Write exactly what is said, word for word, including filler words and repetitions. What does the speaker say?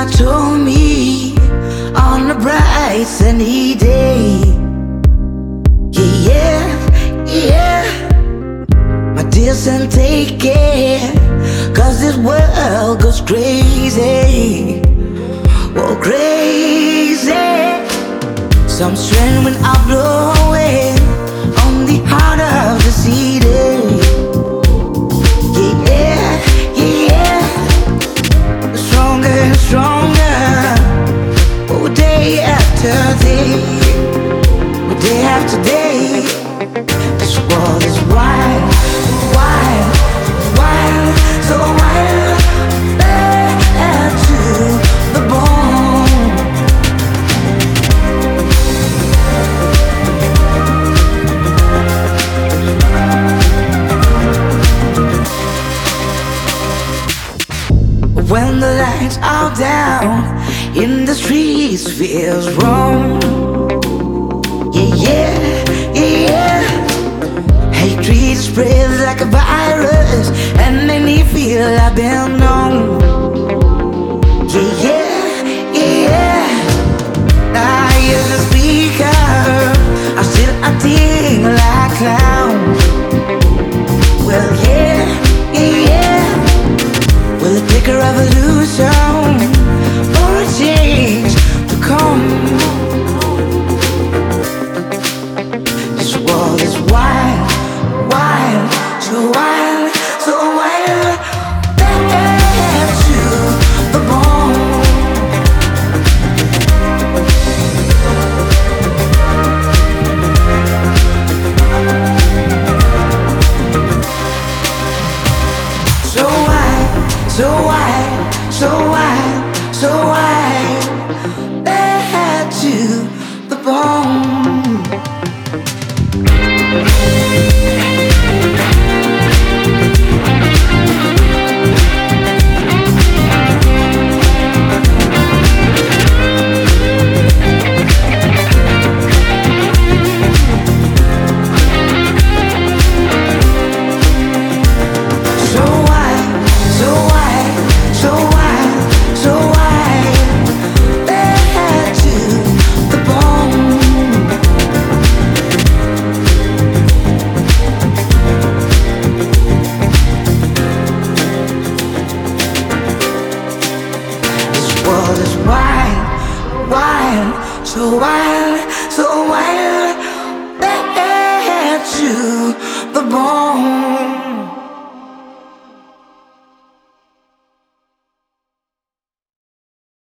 God told me on a bright sunny day. Yeah, yeah, yeah. My dear son, take care, 'cause this world goes crazy. Oh, crazy. Some strange wind are blowing on the heart of the city. Yeah, yeah. Stronger and stronger. Oh, day after day. Oh, day after day. This world is wild, wild, wild, so wild, bad to the bone. When the lights are down in the streets feels wrong. Yeah, yeah, yeah. Hatred spreads like a virus and make me feel I've been known. Yeah, yeah, yeah. I used to speak up, I still acting like a clown. Well, yeah, yeah. Will it take a revolution for a change to come? This world is wild, wild, so wild, so wild, bad to the bone. So wild, so wild, so wild, so wild, bad to the bone. World is wild, wild, so wild, so